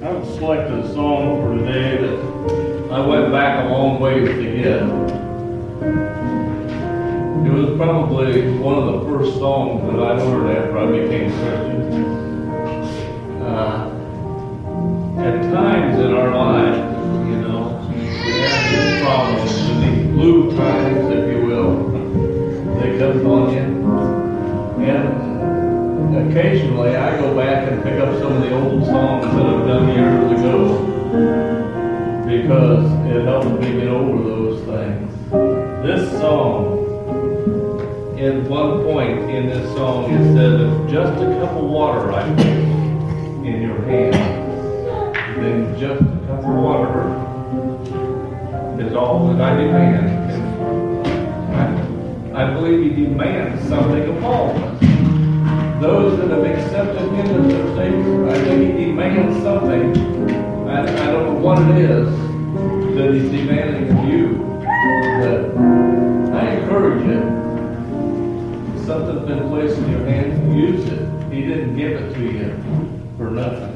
I've selected a song for today that I went back a long ways to get. It was probably one of the first songs that I learned after I became Christian. At times in our life, we have these problems, and these blue times, if you will, they come on you. And occasionally I go back and pick up some of the old songs that I've done years ago because it helps me get over those things. This song, at one point in this song, it said, "If just a cup of water I put in your hand, then just a cup of water is all that I demand." And I believe he demands something of all of us. Those that have accepted him as their Savior, I think he demands something. I don't know what it is that he's demanding of you, but I encourage you. Something's been placed in your hand, use it. He didn't give it to you for nothing.